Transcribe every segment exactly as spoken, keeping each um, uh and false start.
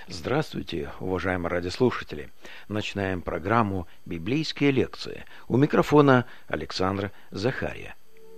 Здравствуйте, уважаемые радиослушатели! Начинаем программу «Библейские лекции». У микрофона Александр Захария.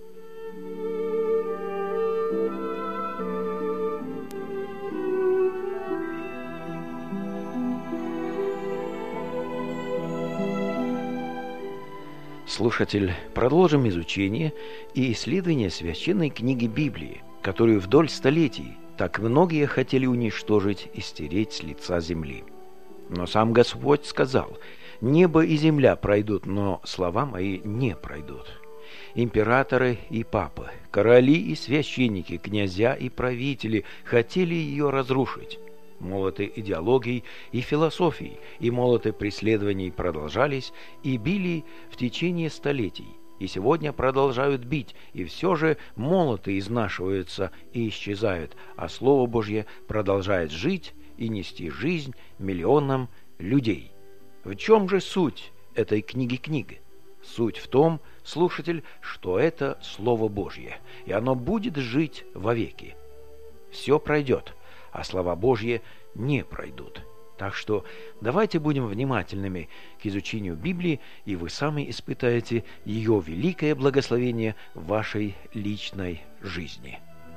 Слушатель, продолжим изучение и исследование священной книги Библии, которую вдоль столетий так многие хотели уничтожить и стереть с лица земли. Но сам Господь сказал: «Небо и земля пройдут, но слова мои не пройдут». Императоры и папы, короли и священники, князья и правители хотели ее разрушить. Молоты идеологий и философий и молоты преследований продолжались и били в течение столетий. И сегодня продолжают бить, и все же молоты изнашиваются и исчезают, а Слово Божье продолжает жить и нести жизнь миллионам людей. В чем же суть этой книги-книги? Суть в том, слушатель, что это Слово Божье, и оно будет жить вовеки. Все пройдет, а слова Божьи не пройдут. Так что давайте будем внимательными к изучению Библии, и вы сами испытаете ее великое благословение в вашей личной жизни.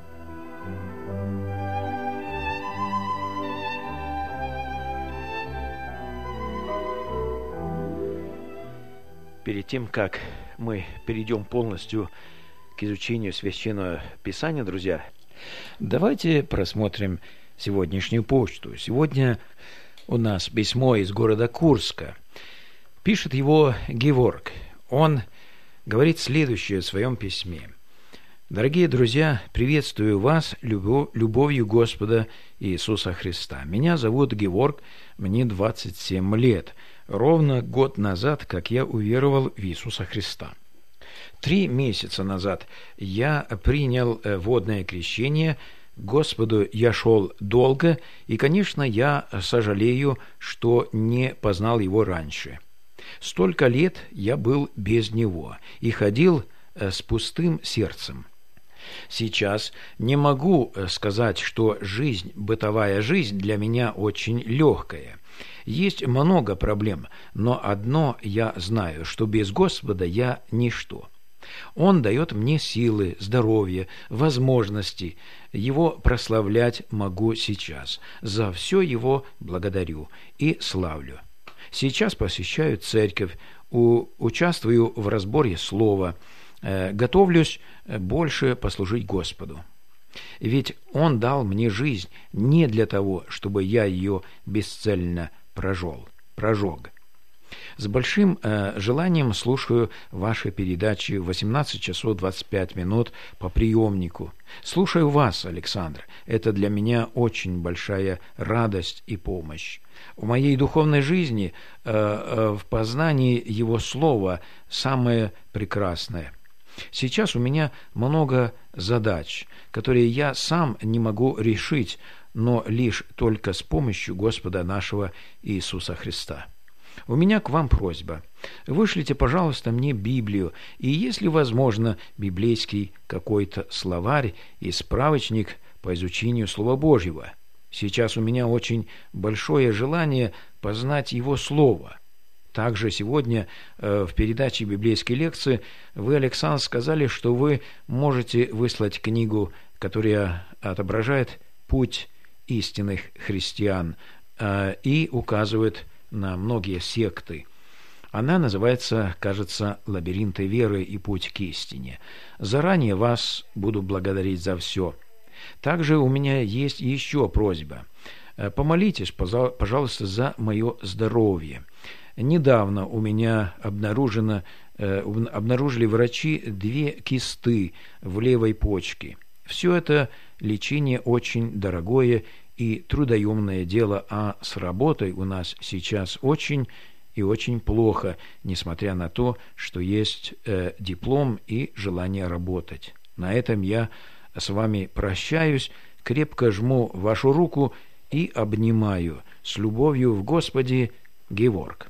Перед тем, как мы перейдем полностью к изучению Священного Писания, друзья, давайте просмотрим сегодняшнюю почту. Сегодня у нас письмо из города Курска. Пишет его Геворг. Он говорит следующее в своем письме. «Дорогие друзья, приветствую вас любовью Господа Иисуса Христа. Меня зовут Геворг, мне двадцать семь лет. Ровно год назад, как я уверовал в Иисуса Христа. Три месяца назад я принял водное крещение. Господу я шел долго, и, конечно, я сожалею, что не познал его раньше. Столько лет я был без него и ходил с пустым сердцем. Сейчас не могу сказать, что жизнь, бытовая жизнь для меня очень легкая. Есть много проблем, но одно я знаю, что без Господа я ничто. Он дает мне силы, здоровье, возможности. Его прославлять могу сейчас. За все его благодарю и славлю. Сейчас посещаю церковь, у, участвую в разборе слова, э, готовлюсь больше послужить Господу. Ведь Он дал мне жизнь не для того, чтобы я ее бесцельно прожил, прожег. С большим э, желанием слушаю ваши передачи в восемнадцать часов двадцать пять минут по приемнику. Слушаю вас, Александр. Это для меня очень большая радость и помощь. В моей духовной жизни э, э, в познании Его Слова самое прекрасное. Сейчас у меня много задач, которые я сам не могу решить, но лишь только с помощью Господа нашего Иисуса Христа. У меня к вам просьба. Вышлите, пожалуйста, мне Библию, и, если возможно, библейский какой-то словарь и справочник по изучению Слова Божьего. Сейчас у меня очень большое желание познать Его Слово. Также сегодня э, в передаче библейской лекции вы, Александр, сказали, что вы можете выслать книгу, которая отображает путь истинных христиан э, и указывает на многие секты. Она называется, кажется, «Лабиринты веры и путь к истине». Заранее вас буду благодарить за все. Также у меня есть еще просьба. Помолитесь, пожалуйста, за мое здоровье. Недавно у меня обнаружено, обнаружили врачи две кисты в левой почке. Все это лечение очень дорогое и трудоемное дело, а с работой у нас сейчас очень и очень плохо, несмотря на то, что есть э, диплом и желание работать. На этом я с вами прощаюсь, крепко жму вашу руку и обнимаю. С любовью в Господе, Геворг.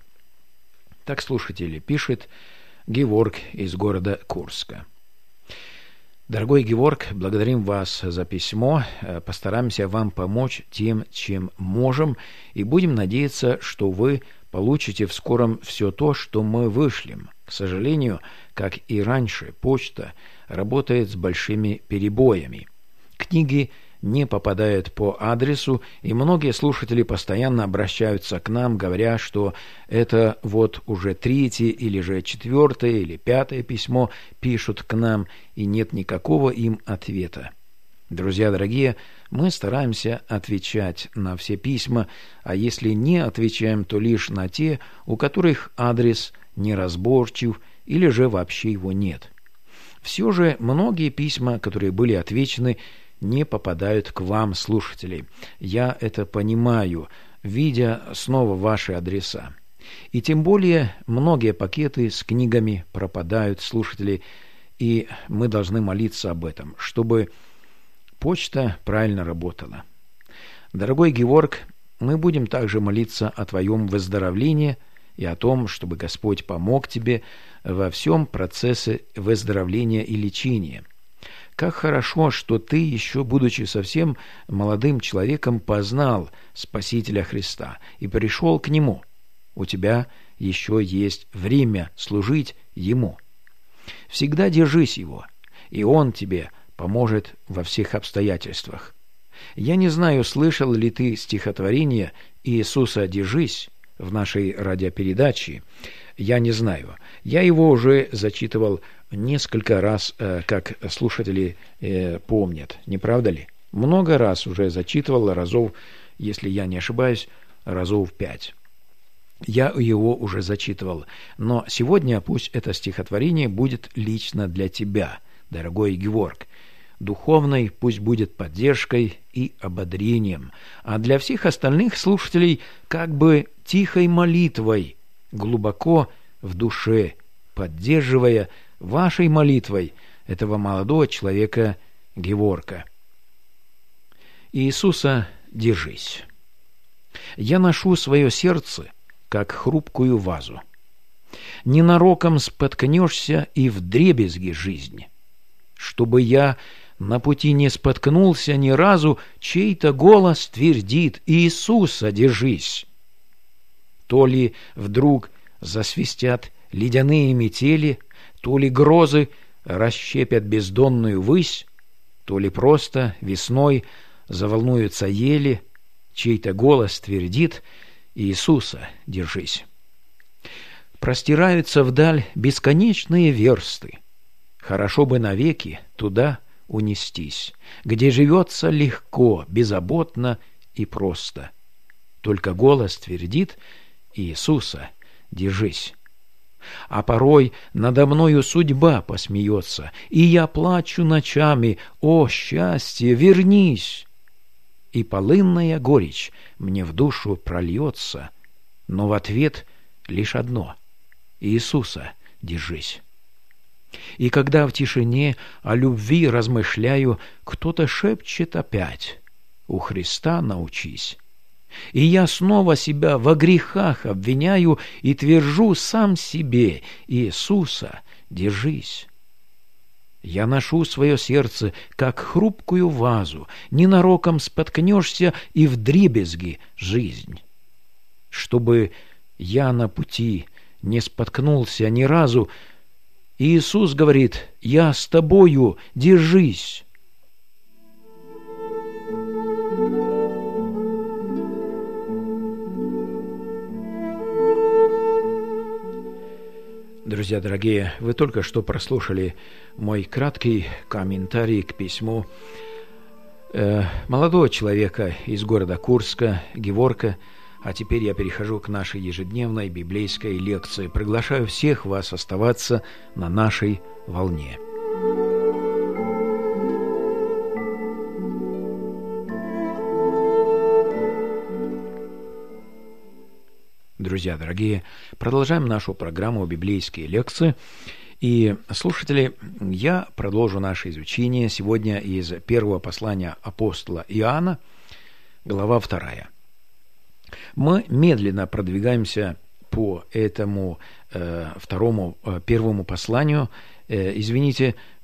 Так, слушатели, пишет Геворг из города Курска. Дорогой Геворг, благодарим вас за письмо. Постараемся вам помочь тем, чем можем, и будем надеяться, что вы получите в скором все то, что мы вышлем. К сожалению, как и раньше, почта работает с большими перебоями. Книги не попадают по адресу, и многие слушатели постоянно обращаются к нам, говоря, что это вот уже третье или же четвертое или пятое письмо пишут к нам, и нет никакого им ответа. Друзья дорогие, мы стараемся отвечать на все письма, а если не отвечаем, то лишь на те, у которых адрес неразборчив или же вообще его нет. Все же многие письма, которые были отвечены, не попадают к вам, слушатели. Я это понимаю, видя снова ваши адреса. И тем более многие пакеты с книгами пропадают, слушатели, и мы должны молиться об этом, чтобы почта правильно работала. Дорогой Геворг, мы будем также молиться о твоем выздоровлении и о том, чтобы Господь помог тебе во всем процессе выздоровления и лечения. Как хорошо, что ты, еще будучи совсем молодым человеком, познал Спасителя Христа и пришел к Нему. У тебя еще есть время служить Ему. Всегда держись Его, и Он тебе поможет во всех обстоятельствах. Я не знаю, слышал ли ты стихотворение «Иисуса, держись» в нашей радиопередаче. Я не знаю. Я его уже зачитывал несколько раз, как слушатели помнят. Не правда ли? Много раз уже зачитывал, разов, если я не ошибаюсь, разов пять. Я его уже зачитывал. Но сегодня пусть это стихотворение будет лично для тебя, дорогой Геворг. Духовной пусть будет поддержкой и ободрением, а для всех остальных слушателей как бы тихой молитвой, глубоко в душе, поддерживая вашей молитвой этого молодого человека Геворга. Иисуса, держись. Я ношу свое сердце, как хрупкую вазу. Ненароком споткнешься и вдребезги жизнь. Чтобы я на пути не споткнулся ни разу, чей-то голос твердит: «Иисуса, держись!» То ли вдруг засвистят ледяные метели, то ли грозы расщепят бездонную высь, то ли просто весной заволнуются ели, чей-то голос твердит: «Иисуса, держись!» Простираются вдаль бесконечные версты. Хорошо бы навеки туда унестись, где живется легко, беззаботно и просто. Только голос твердит: «Иисуса, держись!» А порой надо мною судьба посмеется, и я плачу ночами: «О, счастье, вернись!» И полынная горечь мне в душу прольется, но в ответ лишь одно: «Иисуса, держись!» И когда в тишине о любви размышляю, кто-то шепчет опять: «У Христа научись». И я снова себя во грехах обвиняю и твержу сам себе: «Иисуса, держись». Я ношу свое сердце, как хрупкую вазу, ненароком споткнешься и вдребезги жизнь. Чтобы я на пути не споткнулся ни разу, Иисус говорит: «Я с тобою, держись». Друзья дорогие, вы только что прослушали мой краткий комментарий к письму э, молодого человека из города Курска, Геворга. А теперь я перехожу к нашей ежедневной библейской лекции. Приглашаю всех вас оставаться на нашей волне. Друзья дорогие, продолжаем нашу программу «Библейские лекции». И, слушатели, я продолжу наше изучение сегодня из первого послания апостола Иоанна, глава вторая. Мы медленно продвигаемся по этому э, второму, э, первому посланию, э, извините,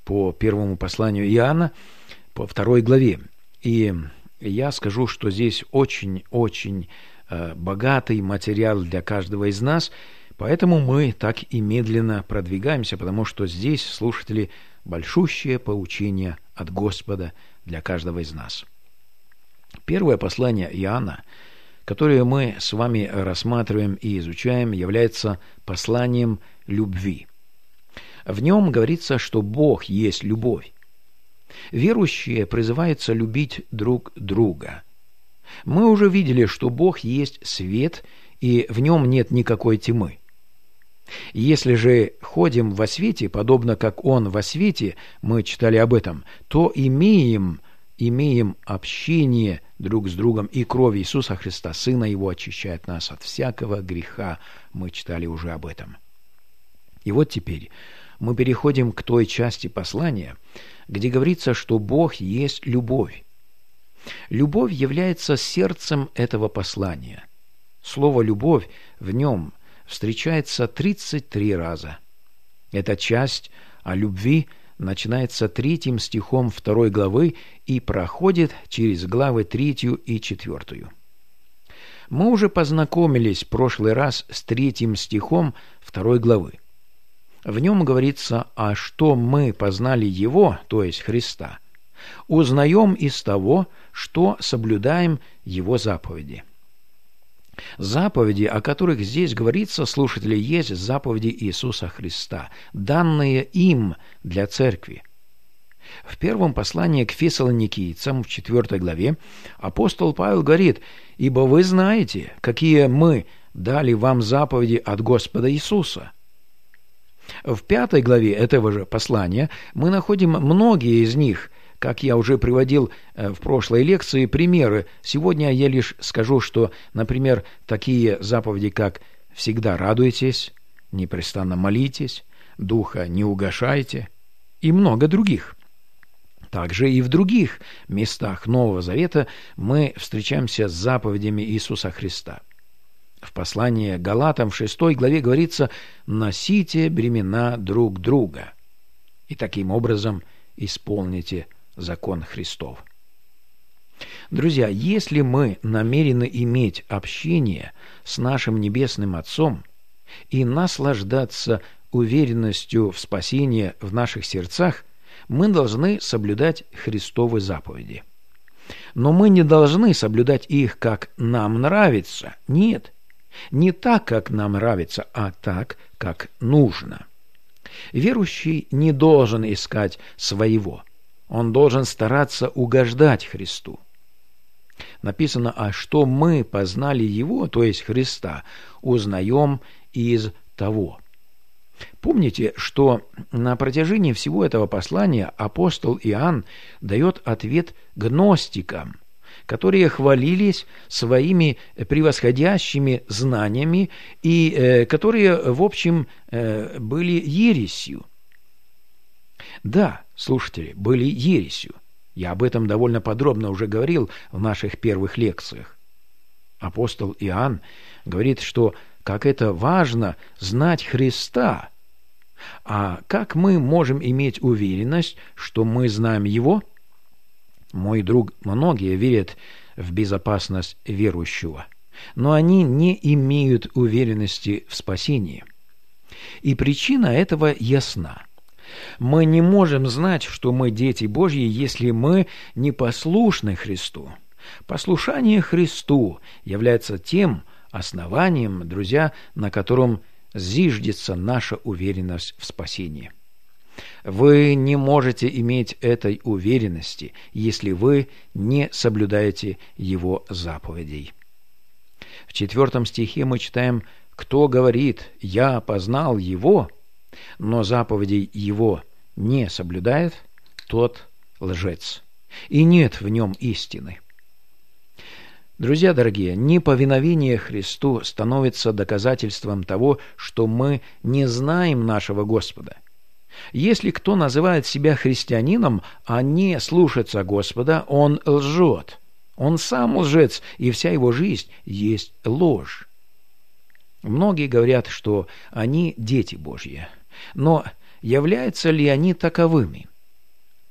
по первому посланию Иоанна, по второй главе. И я скажу, что здесь очень-очень богатый материал для каждого из нас, поэтому мы так и медленно продвигаемся, потому что здесь, слушатели, большущее поучение от Господа для каждого из нас. Первое послание Иоанна, которое мы с вами рассматриваем и изучаем, является посланием любви. В нем говорится, что Бог есть любовь. Верующие призываются любить друг друга. Мы уже видели, что Бог есть свет, и в нем нет никакой тьмы. Если же ходим во свете, подобно как Он во свете, мы читали об этом, то имеем, имеем общение друг с другом, и кровь Иисуса Христа, Сына Его, очищает нас от всякого греха. Мы читали уже об этом. И вот теперь мы переходим к той части послания, где говорится, что Бог есть любовь. Любовь является сердцем этого послания. Слово «любовь» в нем встречается тридцать три раза. Эта часть о любви начинается третьим стихом второй главы и проходит через главы третью и четвертую. Мы уже познакомились в прошлый раз с третьим стихом второй главы. В нем говорится, а что мы познали Его, то есть Христа, узнаем из того, что соблюдаем Его заповеди. Заповеди, о которых здесь говорится, слушатели, есть заповеди Иисуса Христа, данные им для церкви. В первом послании к Фессалоникийцам, в четвертой главе, апостол Павел говорит, «Ибо вы знаете, какие мы дали вам заповеди от Господа Иисуса». В пятой главе этого же послания мы находим многие из них, как я уже приводил в прошлой лекции примеры. Сегодня я лишь скажу, что, например, такие заповеди, как «всегда радуйтесь», «непрестанно молитесь», «духа не угашайте» и много других. Также и в других местах Нового Завета мы встречаемся с заповедями Иисуса Христа. В послании к Галатам в шестой главе говорится «носите бремена друг друга» и таким образом исполните закон Христов. Друзья, если мы намерены иметь общение с нашим Небесным Отцом и наслаждаться уверенностью в спасении в наших сердцах, мы должны соблюдать Христовы заповеди. Но мы не должны соблюдать их, как нам нравится. Нет, не так, как нам нравится, а так, как нужно. Верующий не должен искать своего. Он должен стараться угождать Христу. Написано, а что мы познали Его, то есть Христа, узнаем из того. Помните, что на протяжении всего этого послания апостол Иоанн дает ответ гностикам, которые хвалились своими превосходящими знаниями и э, которые, в общем, э, были ересью. Да, слушатели, были ересью. Я об этом довольно подробно уже говорил в наших первых лекциях. Апостол Иоанн говорит, что как это важно знать Христа. А как мы можем иметь уверенность, что мы знаем Его? Мой друг, многие верят в безопасность верующего, но они не имеют уверенности в спасении. И причина этого ясна. Мы не можем знать, что мы дети Божьи, если мы не послушны Христу. Послушание Христу является тем основанием, друзья, на котором зиждется наша уверенность в спасении. Вы не можете иметь этой уверенности, если вы не соблюдаете Его заповедей. В четвертом стихе мы читаем: «Кто говорит, я познал Его, но заповедей Его не соблюдает, тот лжец, и нет в нем истины». Друзья дорогие, неповиновение Христу становится доказательством того, что мы не знаем нашего Господа. Если кто называет себя христианином, а не слушается Господа, он лжет. Он сам лжец, и вся его жизнь есть ложь. Многие говорят, что они дети Божьи. Но являются ли они таковыми?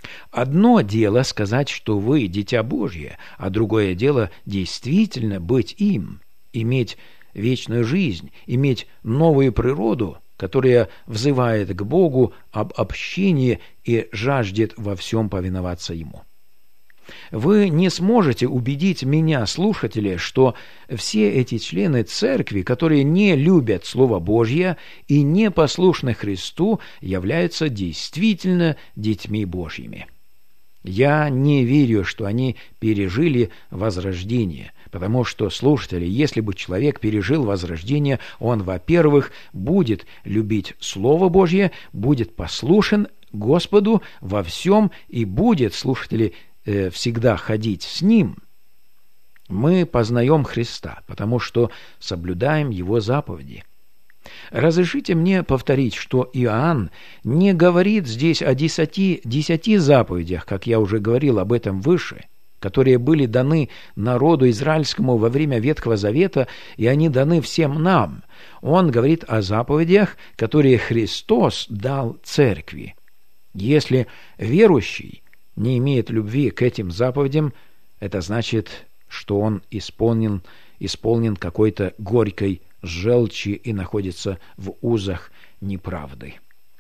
Одно дело сказать, что вы дитя Божье, а другое дело действительно быть им, иметь вечную жизнь, иметь новую природу, которая взывает к Богу об общении и жаждет во всем повиноваться Ему. Вы не сможете убедить меня, слушатели, что все эти члены церкви, которые не любят Слово Божье и не послушны Христу, являются действительно детьми Божьими. Я не верю, что они пережили возрождение, потому что, слушатели, если бы человек пережил возрождение, он, во-первых, будет любить Слово Божье, будет послушен Господу во всем и будет, слушатели, всегда ходить с Ним. Мы познаем Христа, потому что соблюдаем Его заповеди. Разрешите мне повторить, что Иоанн не говорит здесь о десяти, десяти заповедях, как я уже говорил об этом выше, которые были даны народу израильскому во время Ветхого Завета, и они даны всем нам. Он говорит о заповедях, которые Христос дал церкви. Если верующий не имеет любви к этим заповедям, это значит, что он исполнен, исполнен какой-то горькой желчи и находится в узах неправды.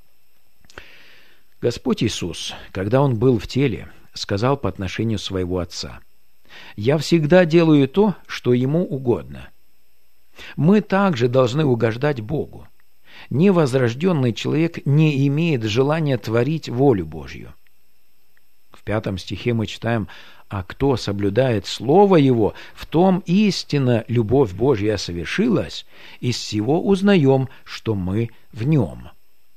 Господь Иисус, когда Он был в теле, сказал по отношению своего Отца: «Я всегда делаю то, что Ему угодно». Мы также должны угождать Богу. Невозрожденный человек не имеет желания творить волю Божью. В пятом стихе мы читаем: «А кто соблюдает Слово Его, в том истинно любовь Божья совершилась, из всего узнаем, что мы в Нем».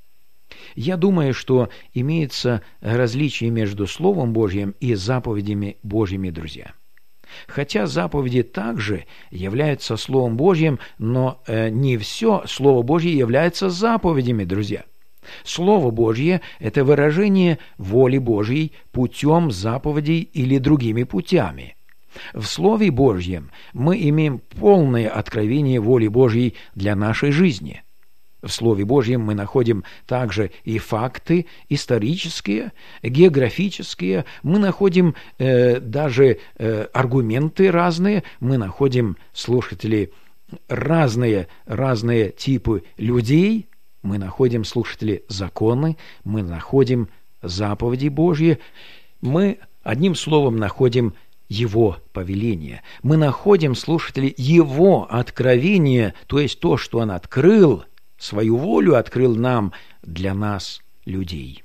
Я думаю, что имеется различие между Словом Божьим и заповедями Божьими, друзья. Хотя заповеди также являются Словом Божьим, но не все Слово Божье является заповедями, друзья. Слово Божье – это выражение воли Божьей путем заповедей или другими путями. В Слове Божьем мы имеем полное откровение воли Божьей для нашей жизни. В Слове Божьем мы находим также и факты исторические, географические, мы находим э, даже э, аргументы разные, мы находим, слушатели, разные, разные типы людей, мы находим, слушатели, законы, мы находим заповеди Божьи, мы, одним словом, находим Его повеление. Мы находим, слушатели, Его откровение, то есть то, что Он открыл, свою волю открыл нам, для нас, людей.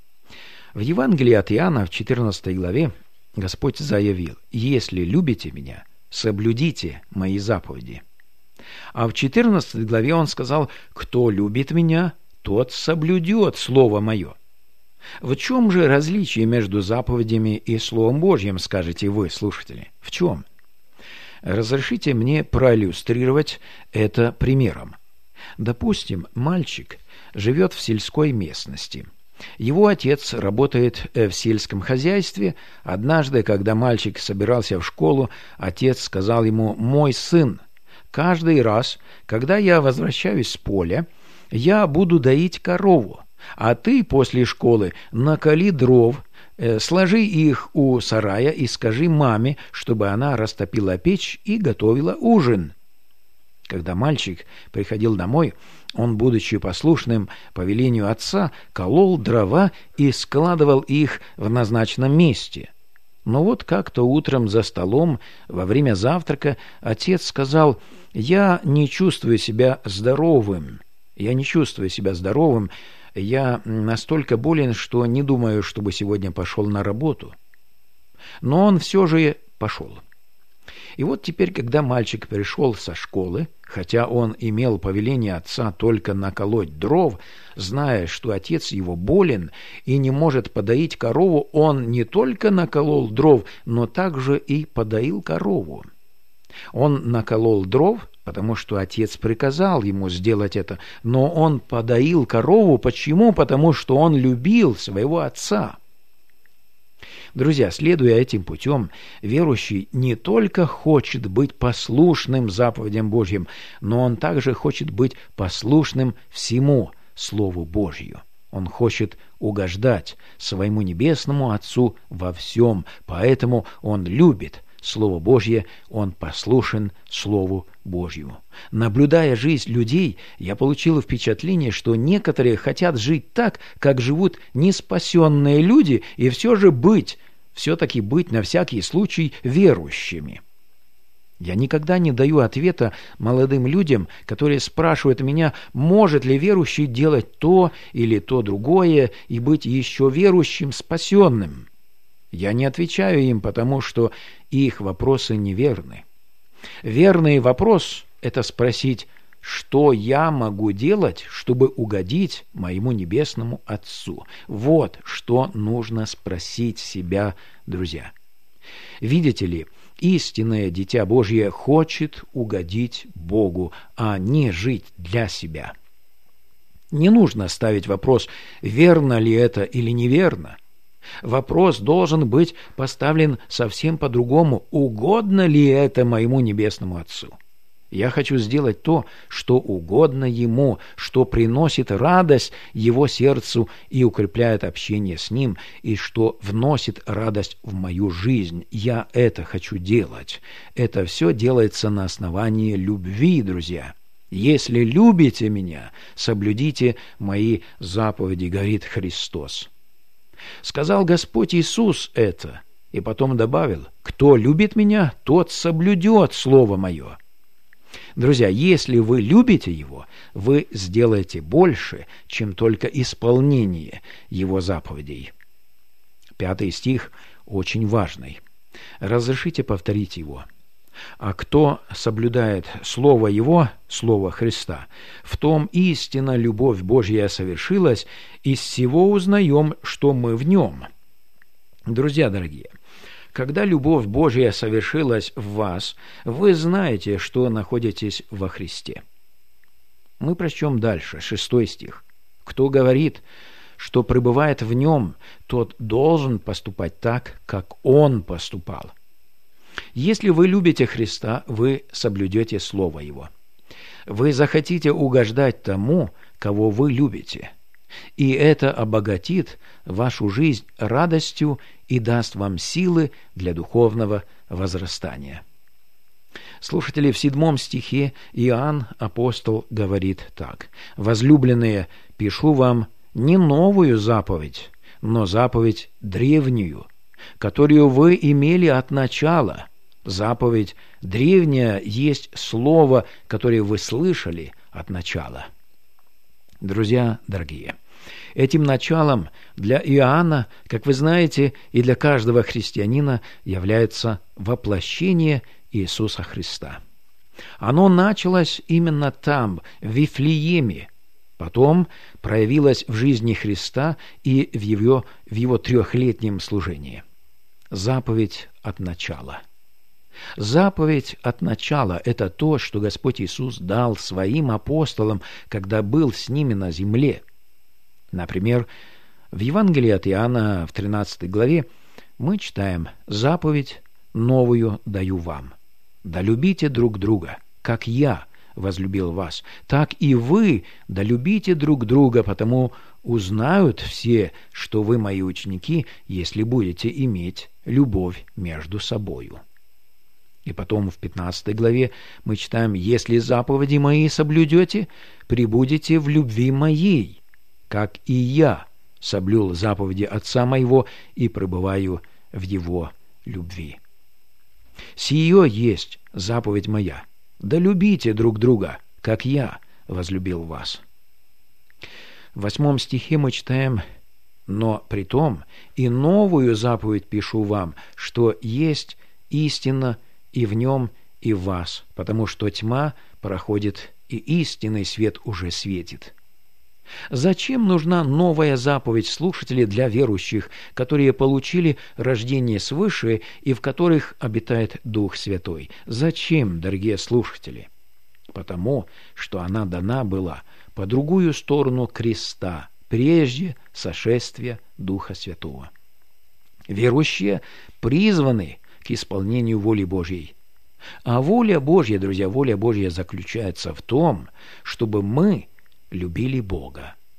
В Евангелии от Иоанна, в четырнадцатой главе, Господь заявил: «Если любите Меня, соблюдите Мои заповеди». А в четырнадцатой главе Он сказал: «Кто любит Меня, тот соблюдет Слово Мое». В чем же различие между заповедями и Словом Божьим, скажете вы, слушатели? В чем? Разрешите мне проиллюстрировать это примером. Допустим, мальчик живет в сельской местности. Его отец работает в сельском хозяйстве. Однажды, когда мальчик собирался в школу, отец сказал ему: «Мой сын, каждый раз, когда я возвращаюсь с поля, я буду доить корову, а ты после школы наколи дров, э, сложи их у сарая и скажи маме, чтобы она растопила печь и готовила ужин». Когда мальчик приходил домой, он, будучи послушным повелению отца, колол дрова и складывал их в назначенном месте. Но вот как-то утром за столом, во время завтрака, отец сказал: «Я не чувствую себя здоровым. Я не чувствую себя здоровым. Я настолько болен, что не думаю, чтобы сегодня пошел на работу». Но он все же пошел. И вот теперь, когда мальчик пришел со школы, хотя он имел повеление отца только наколоть дров, зная, что отец его болен и не может подоить корову, он не только наколол дров, но также и подоил корову. Он наколол дров, потому что отец приказал ему сделать это, но он подоил корову. Почему? Потому что он любил своего отца. Друзья, следуя этим путем, верующий не только хочет быть послушным заповедям Божьим, но он также хочет быть послушным всему Слову Божью. Он хочет угождать своему Небесному Отцу во всем, поэтому Он любит Слово Божье, Он послушен Слову Божьему. Наблюдая жизнь людей, я получил впечатление, что некоторые хотят жить так, как живут неспасенные люди, и все же быть, все-таки быть на всякий случай верующими. Я никогда не даю ответа молодым людям, которые спрашивают меня, может ли верующий делать то или то другое и быть еще верующим, спасенным. Я не отвечаю им, потому что их вопросы неверны. Верный вопрос – это спросить, что я могу делать, чтобы угодить моему Небесному Отцу. Вот что нужно спросить себя, друзья. Видите ли, истинное Дитя Божье хочет угодить Богу, а не жить для себя. Не нужно ставить вопрос, верно ли это или неверно. Вопрос должен быть поставлен совсем по-другому. Угодно ли это моему Небесному Отцу? Я хочу сделать то, что угодно Ему, что приносит радость Его сердцу и укрепляет общение с Ним, и что вносит радость в мою жизнь. Я это хочу делать. Это все делается на основании любви, друзья. Если любите меня, соблюдите мои заповеди, говорит Христос. Сказал Господь Иисус это, и потом добавил, кто любит меня, тот соблюдет Слово Мое. Друзья, если вы любите Его, вы сделаете больше, чем только исполнение Его заповедей. Пятый стих очень важный. Разрешите повторить его. А кто соблюдает Слово Его, Слово Христа, в том истинно любовь Божья совершилась, из всего узнаем, что мы в Нем. Друзья дорогие, когда любовь Божья совершилась в вас, вы знаете, что находитесь во Христе. Мы прочтем дальше, шестой стих. Кто говорит, что пребывает в Нем, тот должен поступать так, как Он поступал. Если вы любите Христа, вы соблюдете Слово Его. Вы захотите угождать тому, кого вы любите, и это обогатит вашу жизнь радостью и даст вам силы для духовного возрастания. Слушатели, в седьмом стихе Иоанн, апостол, говорит так. «Возлюбленные, пишу вам не новую заповедь, но заповедь древнюю, которую вы имели от начала. Заповедь древняя есть слово, которое вы слышали от начала». Друзья дорогие, этим началом для Иоанна, как вы знаете, и для каждого христианина является воплощение Иисуса Христа. Оно началось именно там, в Вифлееме, потом проявилось в жизни Христа и в его, в его трехлетнем служении. Заповедь от начала. Заповедь от начала – это то, что Господь Иисус дал своим апостолам, когда был с ними на земле. Например, в Евангелии от Иоанна в тринадцатой главе мы читаем «Заповедь новую даю вам. Да любите друг друга, как я возлюбил вас, так и вы да любите друг друга, потому узнают все, что вы мои ученики, если будете иметь любовь между собою». И потом в пятнадцатой главе мы читаем «Если заповеди мои соблюдете, пребудете в любви моей, как и я соблюл заповеди Отца моего и пребываю в его любви». Сие есть заповедь моя, да любите друг друга, как я возлюбил вас. В восьмом стихе мы читаем «Но притом и новую заповедь пишу вам, что есть истина и в нем, и в вас, потому что тьма проходит, и истинный свет уже светит». Зачем нужна новая заповедь, слушатели, для верующих, которые получили рождение свыше и в которых обитает Дух Святой? Зачем, дорогие слушатели? Потому что она дана была по другую сторону креста, прежде сошествия Духа Святого. Верующие призваны к исполнению воли Божьей. А воля Божья, друзья, воля Божья заключается в том, чтобы мы любили Бога.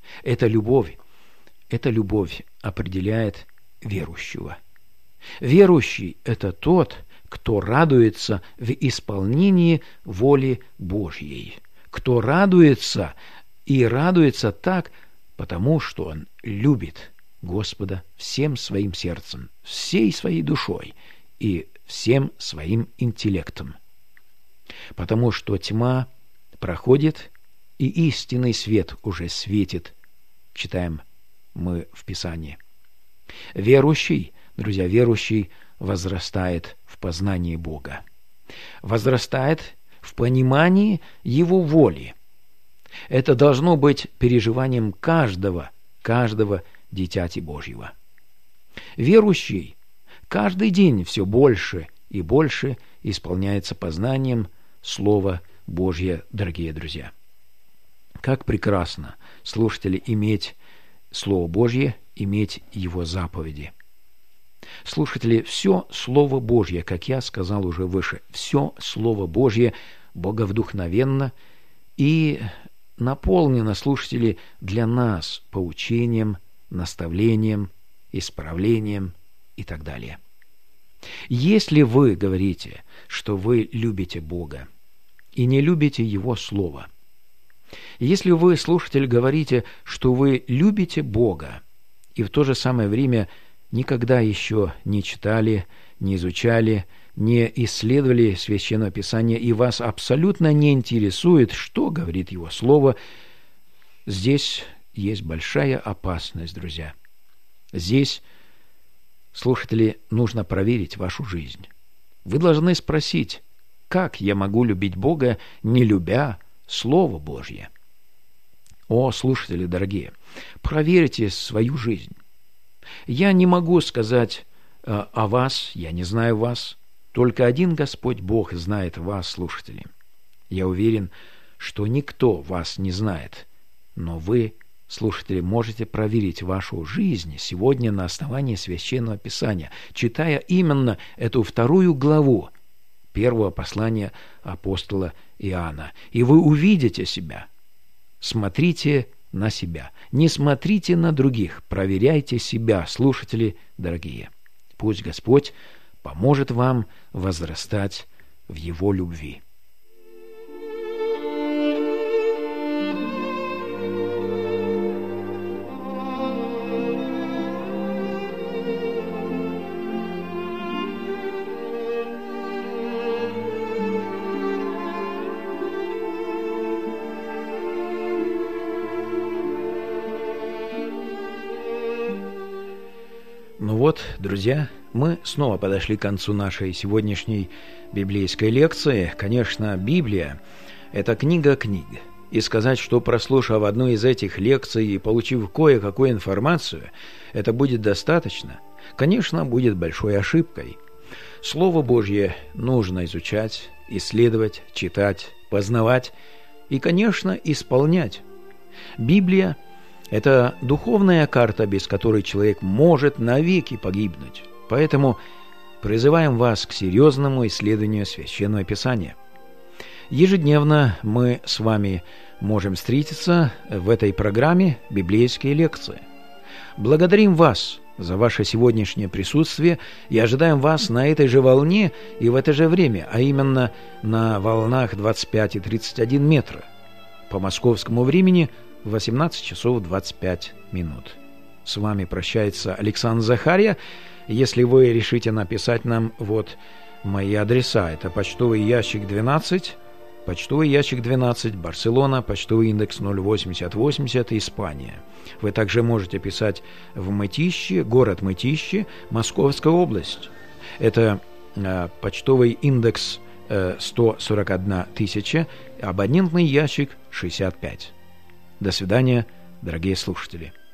Эта любовь, эта любовь определяет верующего. Верующий – это тот, кто радуется в исполнении воли Божьей, кто радуется и радуется так, потому что он любит Господа всем своим сердцем, всей своей душой и всем своим интеллектом. Потому что тьма проходит, и истинный свет уже светит, читаем мы в Писании. Верующий, друзья, верующий возрастает в познании Бога, возрастает в понимании Его воли. Это должно быть переживанием каждого, каждого дитяти Божьего. Верующий каждый день все больше и больше исполняется познанием Слова Божье, дорогие друзья. Как прекрасно, слушатели, иметь Слово Божье, иметь Его заповеди. Слушатели, все Слово Божье, как я сказал уже выше, все Слово Божье боговдухновенно и наполнено, слушатели, для нас поучением, наставлением, исправлением и так далее. Если вы говорите, что вы любите Бога и не любите Его Слово, если вы, слушатель, говорите, что вы любите Бога и в то же самое время никогда еще не читали, не изучали, не исследовали Священное Писание, и вас абсолютно не интересует, что говорит Его Слово, здесь есть большая опасность, друзья. Здесь, слушатели, нужно проверить вашу жизнь. Вы должны спросить, как я могу любить Бога, не любя Слово Божье? О, слушатели дорогие, проверьте свою жизнь. Я не могу сказать э, о вас, я не знаю вас. Только один Господь Бог знает вас, слушатели. Я уверен, что никто вас не знает, но вы, слушатели, можете проверить вашу жизнь сегодня на основании Священного Писания, читая именно эту вторую главу первого послания апостола Иоанна. И вы увидите себя. Смотрите на себя. Не смотрите на других. Проверяйте себя, слушатели дорогие. Пусть Господь поможет вам возрастать в Его любви. Ну вот, друзья, мы снова подошли к концу нашей сегодняшней библейской лекции. Конечно, Библия – это книга книг. И сказать, что прослушав одну из этих лекций и получив кое-какую информацию, это будет достаточно, конечно, будет большой ошибкой. Слово Божье нужно изучать, исследовать, читать, познавать и, конечно, исполнять. Библия – это духовная карта, без которой человек может навеки погибнуть. Поэтому призываем вас к серьезному исследованию Священного Писания. Ежедневно мы с вами можем встретиться в этой программе «Библейские лекции». Благодарим вас за ваше сегодняшнее присутствие и ожидаем вас на этой же волне и в это же время, а именно на волнах двадцать пять и тридцать один метра. По московскому времени – восемнадцать часов двадцать пять минут. С вами прощается Александр Захарья. Если вы решите написать нам, вот мои адреса. Это почтовый ящик двенадцать, почтовый ящик двенадцать, Барселона, почтовый индекс ноль восемьдесят восемьдесят, Испания. Вы также можете писать в Мытище, город Мытище, Московская область. Это э, почтовый индекс э, сто сорок одна тысяча, абонентный ящик шестьдесят пять. До свидания, дорогие слушатели.